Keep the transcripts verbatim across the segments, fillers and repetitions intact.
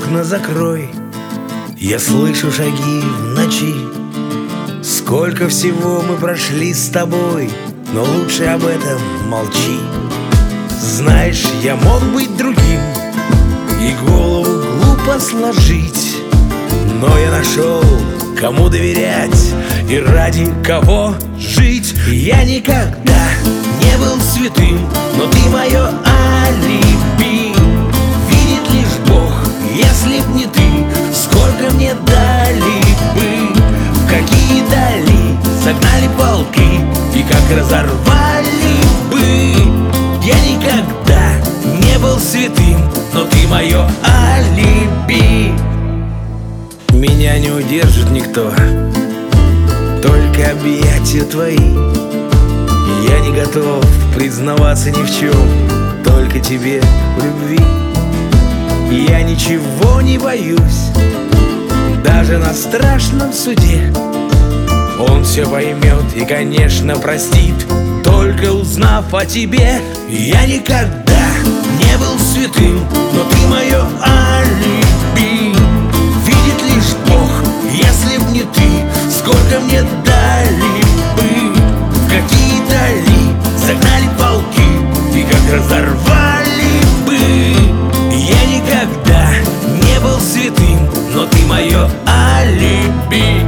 окна закрой, я слышу шаги в ночи. Сколько всего мы прошли с тобой, но лучше об этом молчи. Знаешь, я мог быть другим и голову глупо сложить, но я нашел, кому доверять и ради кого жить. Я никогда не был святым, но ты мое алиби. Видит лишь Бог, если б не ты, сколько мне дали бы. В какие дали загнали полки и как разорвали бы. Я никогда не был святым, но ты мое алиби. Меня не удержит никто, только объятия твои. Я не готов признаваться ни в чем, только тебе в любви. Я ничего не боюсь, даже на страшном суде. Он все поймет и, конечно, простит, только узнав о тебе. Я никогда не был святым, но ты мое алиби. Видит лишь Бог, если б не ты, сколько мне дали бы. В какие дали загнали полки и как разорвали бы. Я никогда не был святым, но ты мое алиби.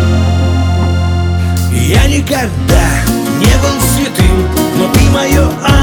Я никогда не был святым, но ты мое алиби.